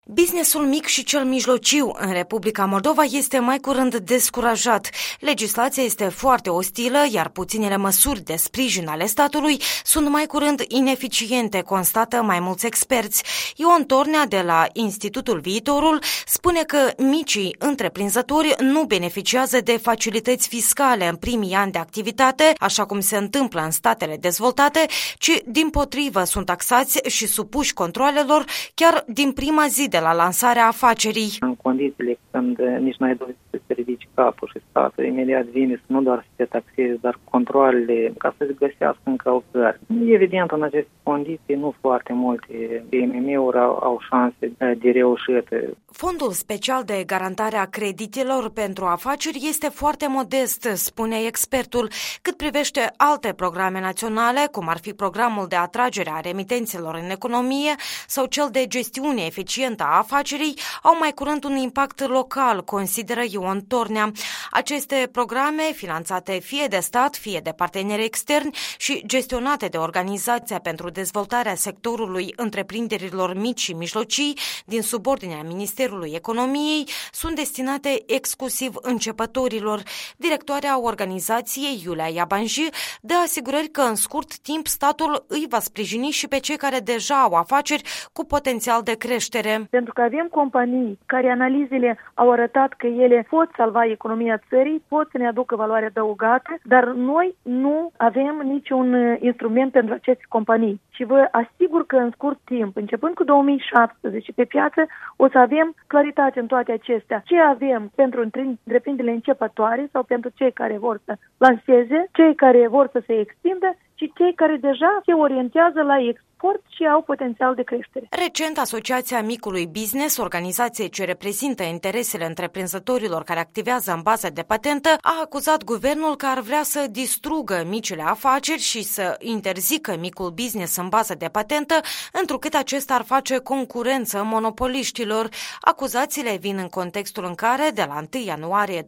Businessul mic și cel mijlociu în Republica Moldova este mai curând descurajat. Legislația este foarte ostilă, iar puținele măsuri de sprijin ale statului sunt mai curând ineficiente, constată mai mulți experți. Ion Tornea de la Institutul Viitorul spune că micii întreprinzători nu beneficiază de facilități fiscale în primii ani de activitate, așa cum se întâmplă în statele dezvoltate, ci dimpotrivă sunt taxați și supuși controalelor chiar din prima zi de la lansarea afacerii. În condițiile când nici n-ai dorit să te ridici capul și statul imediat vine să nu doar să te taxeze, dar controalele ca să-ți găsească încălcări. Evident, în aceste condiții nu foarte multe IMM-uri au șanse de reușită. Fondul special de garantare a creditelor pentru afaceri este foarte modest, spune expertul. Cât privește alte programe naționale, cum ar fi programul de atragere a remitențelor în economie sau cel de gestiune eficientă a afacerii, au mai curând un impact local, consideră Ion Tornea. Aceste programe, finanțate fie de stat, fie de parteneri externi și gestionate de Organizația pentru Dezvoltarea Sectorului Întreprinderilor Mici și Mijlocii, din subordinea Ministerului Economiei, sunt destinate exclusiv începătorilor. Directoarea organizației, Iulia Iabanji, dă asigurări că în scurt timp statul îi va sprijini și pe cei care deja au afaceri cu potențial de creștere. Pentru că avem companii care analizele au arătat că ele pot salva economia țării, pot să ne aducă valoare adăugată, dar noi nu avem niciun instrument pentru aceste companii. Și vă asigur că în scurt timp, începând cu 2017, pe piață o să avem claritate în toate acestea. Ce avem pentru întreprinderile începătoare sau pentru cei care vor să lanseze, cei care vor să se extindă și cei care deja se orientează la export și au potențial de creștere. Recent, Asociația Micului Business, organizație ce reprezintă interesele întreprinzătorilor care activează în bază de patentă, a acuzat guvernul că ar vrea să distrugă micile afaceri și să interzică micul business în bază de patentă, întrucât acesta ar face concurență monopoliștilor. Acuzațiile vin în contextul în care, de la 1 ianuarie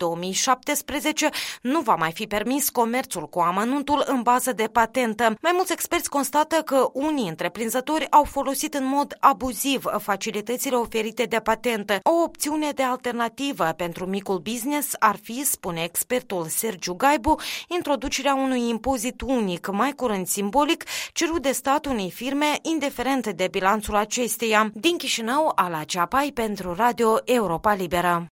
2017, nu va mai fi permis comerțul cu amănuntul în bază de patentă. Mai mulți experți constată că unii întreprinzători au folosit în mod abuziv facilitățile oferite de patentă. O opțiune de alternativă pentru micul business ar fi, spune expertul Sergiu Gaibu, introducerea unui impozit unic, mai curând simbolic, cerut de stat unei firme, indiferent de bilanțul acesteia. Din Chișinău, Ala Ceapai pentru Radio Europa Liberă.